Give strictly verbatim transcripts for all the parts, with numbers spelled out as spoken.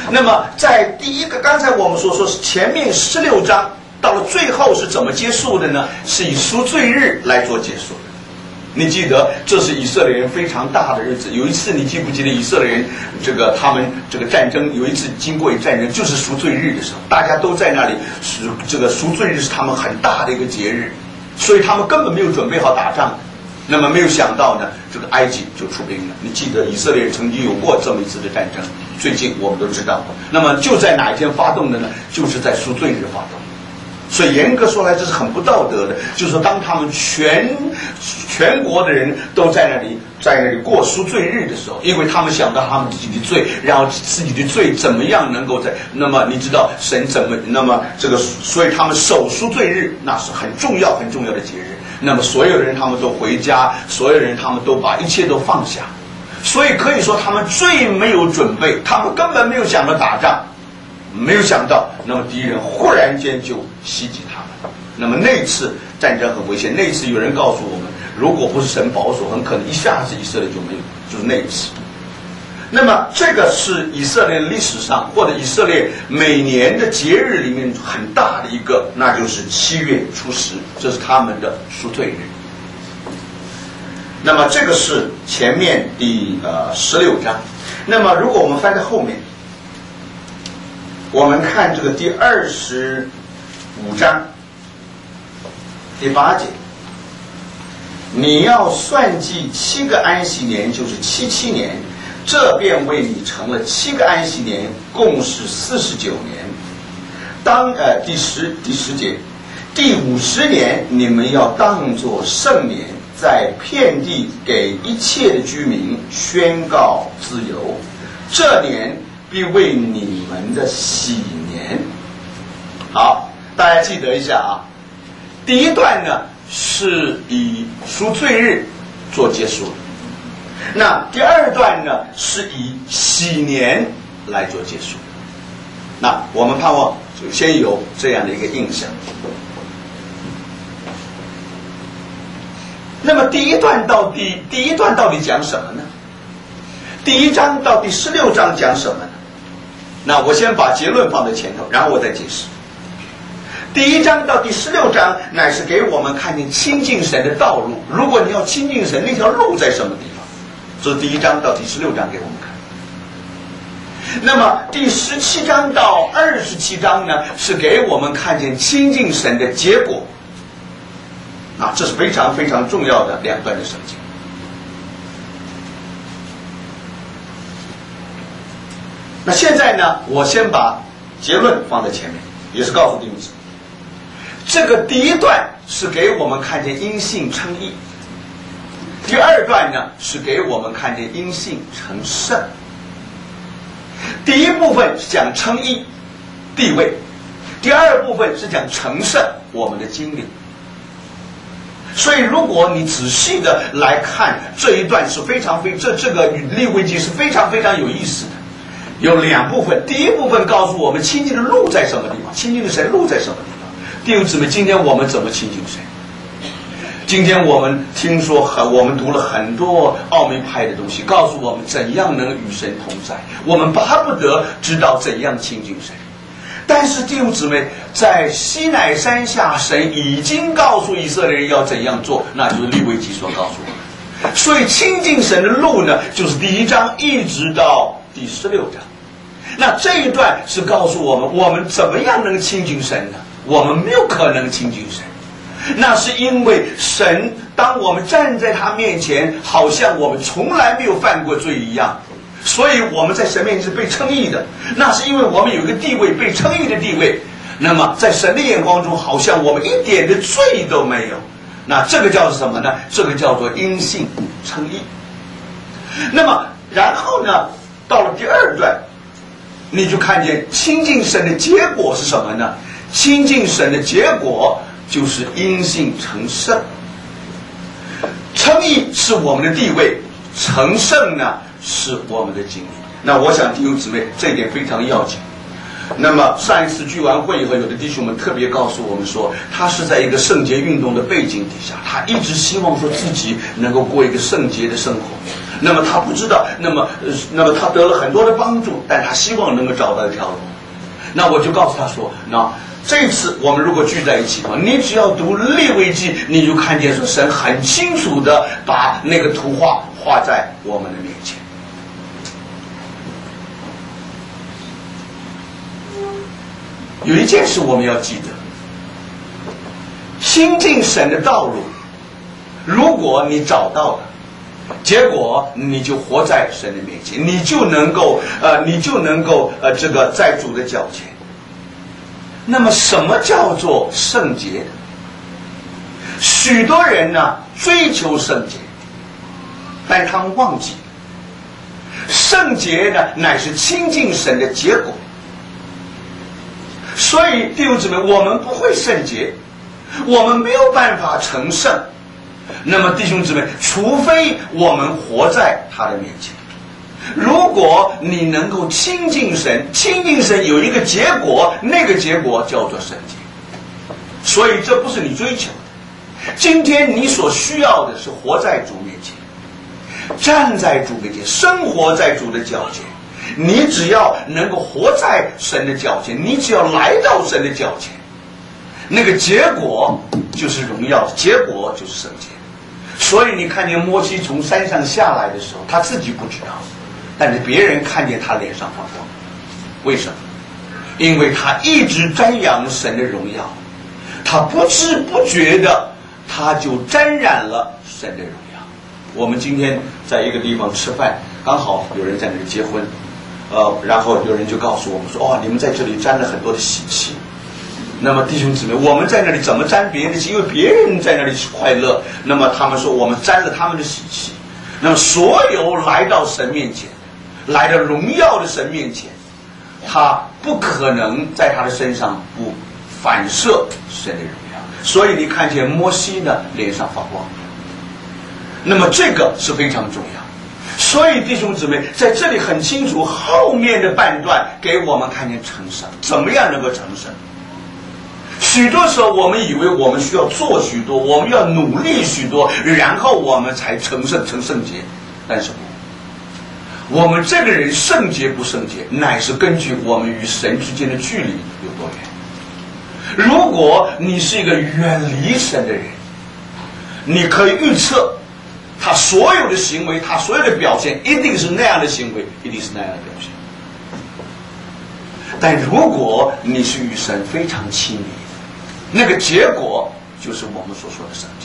那么在第一个，刚才我们所说是前面十六章到了最后是怎么结束的呢？是以赎罪日来做结束的。你记得这是以色列人非常大的日子。有一次你记不记得以色列人这个他们这个战争，有一次经过一战争就是赎罪日的时候，大家都在那里，赎这个赎罪日是他们很大的一个节日，所以他们根本没有准备好打仗。那么没有想到呢，这个埃及就出兵了。你记得以色列人曾经有过这么一次的战争，最近我们都知道。那么就在哪一天发动的呢？就是在赎罪日发动。所以严格说来，这是很不道德的。就是说，当他们全全国的人都在那里在那里过赎罪日的时候，因为他们想到他们自己的罪，然后自己的罪怎么样能够在那么你知道神怎么那么这个，所以他们守赎罪日，那是很重要很重要的节日。那么所有人他们都回家，所有人他们都把一切都放下，所以可以说他们最没有准备，他们根本没有想到打仗。没有想到，那么敌人忽然间就袭击他们。那么那次战争很危险，那次有人告诉我们，如果不是神保守，很可能一下子以色列就没有，就是那一次。那么这个是以色列历史上或者以色列每年的节日里面很大的一个，那就是七月初十，这是他们的赎罪日。那么这个是前面第呃十六章。那么如果我们翻在后面，我们看这个第二十五章第八节，你要算计七个安息年，就是七七年，这便为你成了七个安息年，共是四十九年。当呃第十第十节，第五十年你们要当作圣年，在遍地给一切的居民宣告自由。这年必为你们的喜年。好，大家记得一下啊。第一段呢是以赎罪日做结束，那第二段呢是以喜年来做结束。那我们盼望就先有这样的一个印象。那么第一段到底第一段到底讲什么呢？第一章到第十六章讲什么呢？那我先把结论放在前头，然后我再解释。第一章到第十六章乃是给我们看见亲近神的道路。如果你要亲近神，那条路在什么地方？这是第一章到第十六章给我们看。那么第十七章到二十七章呢，是给我们看见亲近神的结果。啊，这是非常非常重要的两段的圣经。那现在呢，我先把结论放在前面，也是告诉弟兄姊妹，这个第一段是给我们看见因信称义，第二段呢是给我们看见因信成圣。第一部分是讲称义地位，第二部分是讲成圣我们的经历。所以如果你仔细的来看这一段，是非常非这这个利未记是非常非常有意思的。有两部分，第一部分告诉我们亲近的路在什么地方，亲近的神路在什么地方。弟兄姊妹，今天我们怎么亲近神？今天我们听说很，我们读了很多奥秘派的东西，告诉我们怎样能与神同在，我们巴不得知道怎样亲近神。但是弟兄姊妹，在西乃山下，神已经告诉以色列人要怎样做，那就是利未记所告诉我们。所以亲近神的路呢，就是第一章一直到第十六章。那这一段是告诉我们，我们怎么样能亲近神呢？我们没有可能亲近神，那是因为神，当我们站在他面前，好像我们从来没有犯过罪一样，所以我们在神面前是被称义的。那是因为我们有一个地位，被称义的地位，那么在神的眼光中，好像我们一点的罪都没有。那这个叫做什么呢？这个叫做因信称义。那么然后呢，到了第二段，你就看见亲近神的结果是什么呢？亲近神的结果就是因信成圣。称义是我们的地位，成圣呢是我们的经历。那我想弟兄姊妹，这一点非常要紧。那么上一次聚完会以后，有的弟兄们特别告诉我们说，他是在一个圣洁运动的背景底下，他一直希望说自己能够过一个圣洁的生活。 那么他不知道，那么呃那么他得了很多的帮助，但他希望能够找到一条路。那我就告诉他说，那这次我们如果聚在一起的话，你只要读利未记，你就看见说神很清楚的把那个图画画在我们的面前。有一件事我们要记得，亲近神的道路，如果你找到了，结果你就活在神的面前，你就能够呃，你就能够呃，这个在主的脚前。那么，什么叫做圣洁？许多人呢追求圣洁，但他们忘记，圣洁呢乃是亲近神的结果。所以弟兄姊妹，我们不会圣洁，我们没有办法成圣。那么弟兄姊妹，除非我们活在他的面前。如果你能够亲近神，亲近神有一个结果，那个结果叫做圣洁。所以这不是你追求的。今天你所需要的是活在主面前，站在主面前，生活在主的脚前。你只要能够活在神的脚前，你只要来到神的脚前，那个结果就是荣耀，结果就是圣洁。所以你看见摩西从山上下来的时候，他自己不知道，但是别人看见他脸上发光。为什么？因为他一直瞻仰神的荣耀，他不知不觉的他就沾染了神的荣耀。我们今天在一个地方吃饭，刚好有人在那里结婚，呃，然后有人就告诉我们说，哦，你们在这里沾了很多的喜气。那么弟兄姊妹，我们在那里怎么沾别人的喜？因为别人在那里快乐，那么他们说我们沾了他们的喜气。那么所有来到神面前，来到荣耀的神面前，他不可能在他的身上不反射神的荣耀。所以你看见摩西呢脸上发光，那么这个是非常重要。所以弟兄姊妹，在这里很清楚，后面的半段给我们看见成圣，怎么样能够成圣？许多时候我们以为我们需要做许多，我们要努力许多，然后我们才成圣成圣洁。但是不，我们这个人圣洁不圣洁，乃是根据我们与神之间的距离有多远。如果你是一个远离神的人，你可以预测他所有的行为，他所有的表现一定是那样的行为，一定是那样的表现。但如果你是与神非常亲密，那个结果就是我们所说的圣洁。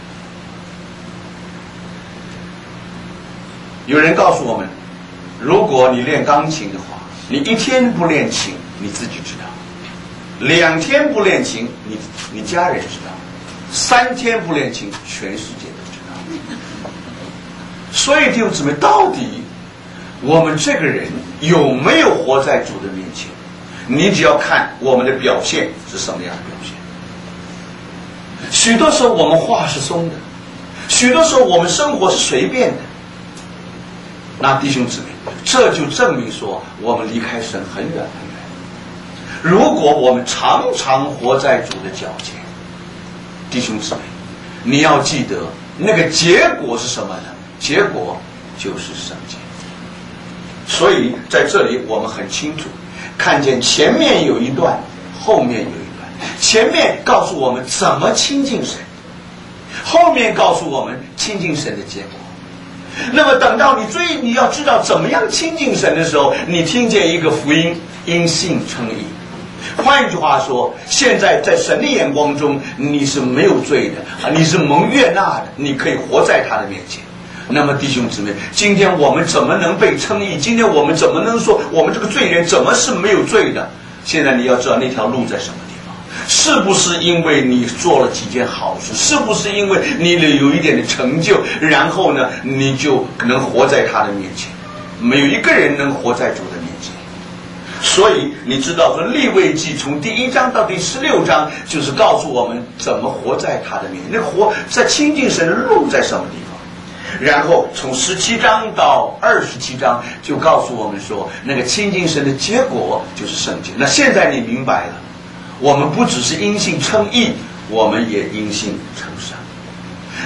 有人告诉我们，如果你练钢琴的话，你一天不练琴，你自己知道；两天不练琴，你你家人知道；三天不练琴，全世界都知道。所以弟兄姊妹，到底我们这个人有没有活在主的面前？你只要看我们的表现是什么样的表现。许多时候我们话是松的，许多时候我们生活是随便的。那弟兄姊妹，这就证明说我们离开神很远很远。如果我们常常活在主的脚前，弟兄姊妹，你要记得那个结果是什么呢？结果就是圣洁。所以在这里我们很清楚看见前面有一段，后面有一段。前面告诉我们怎么亲近神，后面告诉我们亲近神的结果。那么等到你追你要知道怎么样亲近神的时候，你听见一个福音，因信称义。换一句话说，现在在神的眼光中你是没有罪的，你是蒙悦纳的，你可以活在他的面前。那么弟兄姊妹，今天我们怎么能被称义？今天我们怎么能说我们这个罪人怎么是没有罪的？现在你要知道那条路在什么地方，是不是因为你做了几件好事，是不是因为你有一点的成就，然后呢你就能活在他的面前？没有一个人能活在主的面前。所以你知道说利未记从第一章到第十六章就是告诉我们怎么活在他的面前，那活在亲近神的路在什么地方。然后从十七章到二十七章就告诉我们说，那个亲近神的结果就是圣洁。那现在你明白了，我们不只是因信称义，我们也因信称圣。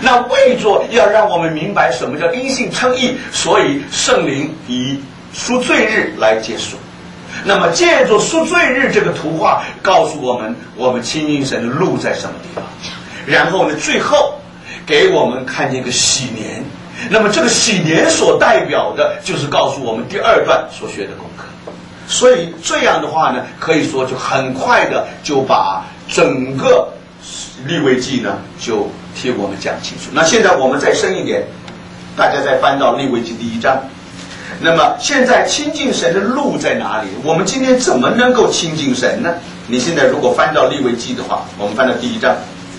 那为着要让我们明白什么叫因信称义，所以圣灵以赎罪日来结束。那么借着赎罪日这个图画告诉我们我们亲近神的路在什么地方，然后呢最后给我们看见一个喜年。那么这个喜年所代表的就是告诉我们第二段所学的功课。所以这样的话呢，可以说就很快的就把整个利未记呢就替我们讲清楚。那现在我们再深一点，大家再翻到利未记第一章。那么现在亲近神的路在哪里？我们今天怎么能够亲近神呢？你现在如果翻到利未记的话，我们翻到第一章，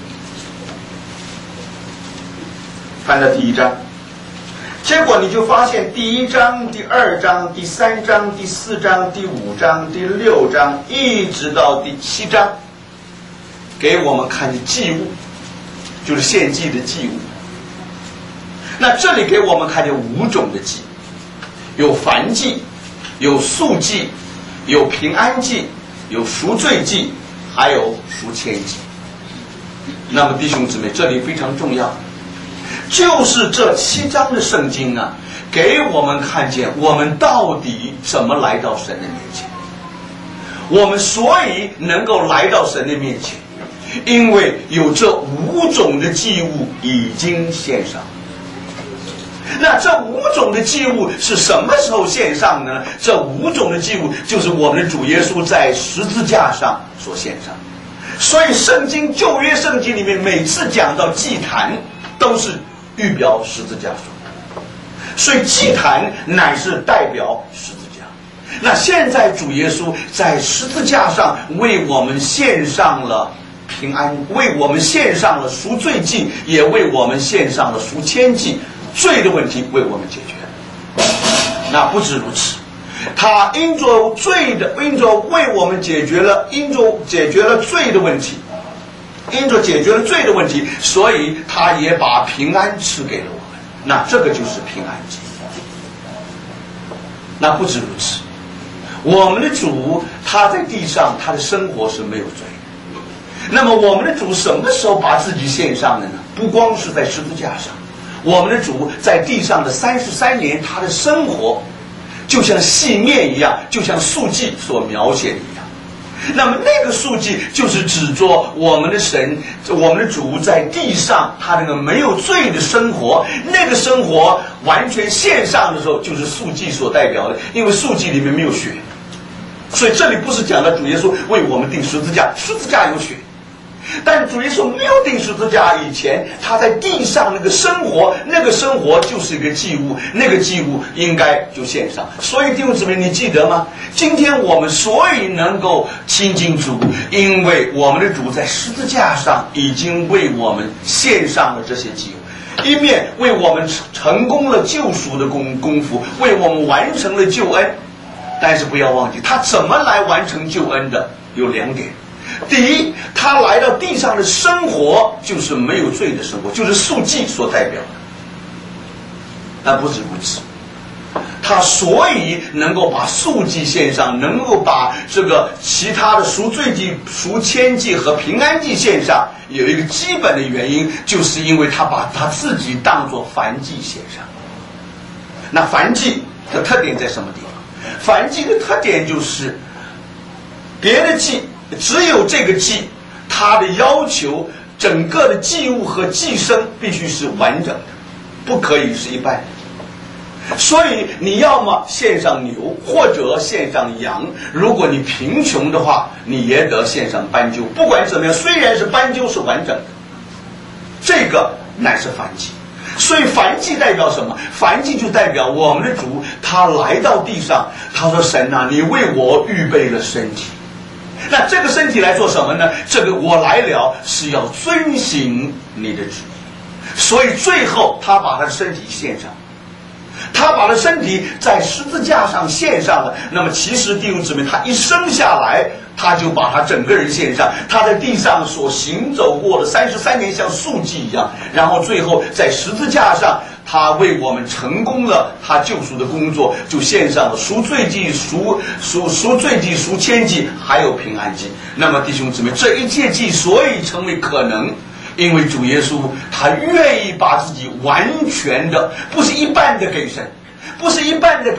翻到第一章，结果你就发现第一章、第二章、第三章、第四章、第五章、第六章，一直到第七章，给我们看祭物，就是献祭的祭物。那这里给我们看见五种的祭，有燔祭，有素祭，有平安祭，有赎罪祭，还有赎愆祭。那么弟兄姊妹，这里非常重要，就是这七章的圣经啊，给我们看见我们到底怎么来到神的面前。我们所以能够来到神的面前，因为有这五种的祭物已经献上。那这五种的祭物是什么时候献上呢？这五种的祭物就是我们的主耶稣在十字架上所献上。所以圣经旧约圣经里面每次讲到祭坛都是预表十字架说，所以祭坛乃是代表十字架。那现在主耶稣在十字架上为我们献上了平安，为我们献上了赎罪祭，也为我们献上了赎愆祭，罪的问题为我们解决。那不止如此，他因着罪的，因着为我们解决了，因着解决了罪的问题，因着解决了罪的问题，所以他也把平安赐给了我们。那这个就是平安祭。那不止如此，我们的主他在地上他的生活是没有罪的。那么我们的主什么时候把自己献上的呢？不光是在十字架上，我们的主在地上的三十三年，他的生活就像细面一样，就像素记所描写的一样。那么那个素记就是指着我们的神，我们的主在地上他那个没有罪的生活，那个生活完全献上的时候，就是素记所代表的。因为素记里面没有血，所以这里不是讲到主耶稣为我们钉十字架，十字架有血。但主耶稣没有钉十字架以前，他在地上那个生活，那个生活就是一个祭物，那个祭物应该就献上。所以弟兄姊妹，你记得吗？今天我们所以能够亲近主，因为我们的主在十字架上已经为我们献上了这些祭物，一面为我们成功了救赎的功功夫，为我们完成了救恩。但是不要忘记，他怎么来完成救恩的？有两点。第一，他来到地上的生活就是没有罪的生活，就是素记所代表的。但不止如此，他所以能够把素记献上，能够把这个其他的赎罪祭、赎愆祭和平安祭献上，有一个基本的原因，就是因为他把他自己当作燔祭献上。那燔祭的特点在什么地方？燔祭的特点就是别的祭只有这个祭，它的要求整个的祭物和祭牲必须是完整的，不可以是一半的。所以你要么献上牛，或者献上羊。如果你贫穷的话，你也得献上斑鸠。不管怎么样，虽然是斑鸠是完整的，这个乃是燔祭。所以燔祭代表什么？燔祭就代表我们的主他来到地上，他说神啊，你为我预备了身体。那这个身体来做什么呢？这个我来了是要遵行你的旨意。所以最后他把他的身体献上，他把他身体在十字架上献上了。那么其实弟兄姊妹，他一生下来他就把他整个人献上，他在地上所行走过的三十三年像素记一样，然后最后在十字架上他为我们成功了他救赎的工作，就献上了赎罪祭、赎赎赎罪祭、赎愆祭，还有平安祭。那么弟兄姊妹，这一切祭所以成为可能， 因为主耶稣他愿意把自己完全的，不是一半的给神，不是一半的